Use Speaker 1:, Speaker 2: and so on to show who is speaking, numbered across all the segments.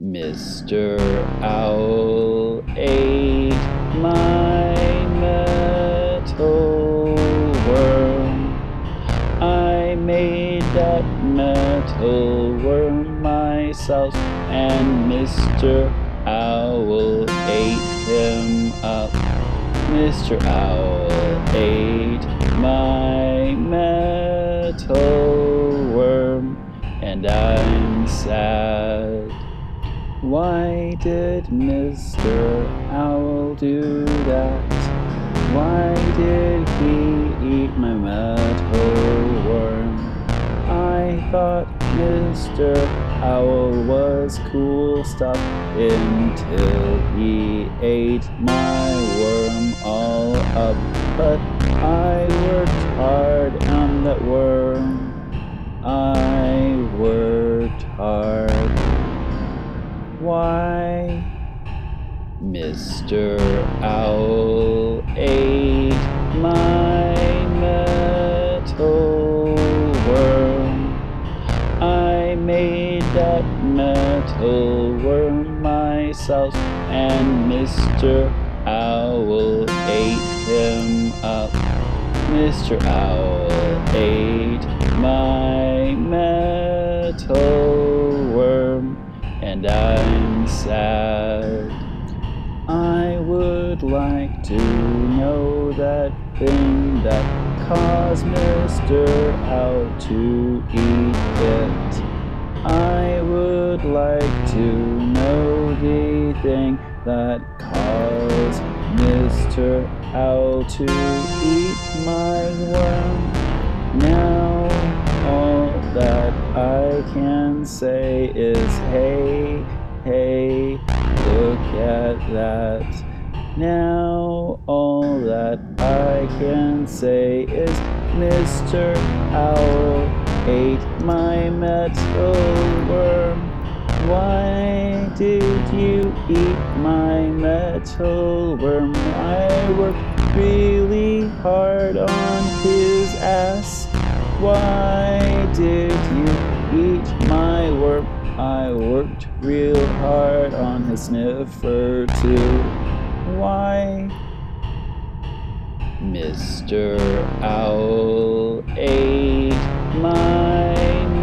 Speaker 1: Mr. Owl ate my metal worm. I made that metal worm myself, and Mr. Owl ate him up. Mr. Owl ate my metal worm, and I'm sad. Why did Mr. Owl do that? Why did he eat my metal worm? I thought Mr. Owl was cool stuff until he ate my worm all up. But I worked hard on that worm. I worked hard. Why? Mr. Owl ate my metal worm. I made that metal worm myself, and Mr. Owl ate him up. Mr. Owl ate my metal worm, and I'm sad. I would like to know that thing that caused Mr. Owl to eat it. I would like to know the thing that caused Mr. Owl to eat my worm. Now all that I can say is hey, hey, look at that. Now all that I can say is Mr. Owl ate my metal worm. Why did you eat my metal worm? I worked really hard on his ass. Why did you eat my worm? I worked real hard on his sniffer too. Why? Mr. Owl ate my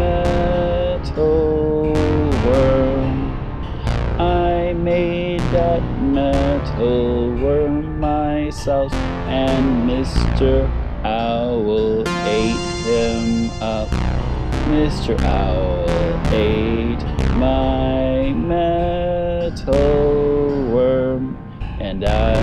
Speaker 1: metal worm. I made that metal worm myself, and Mr. Owl ate him up. Mr. Owl ate my metal worm, and I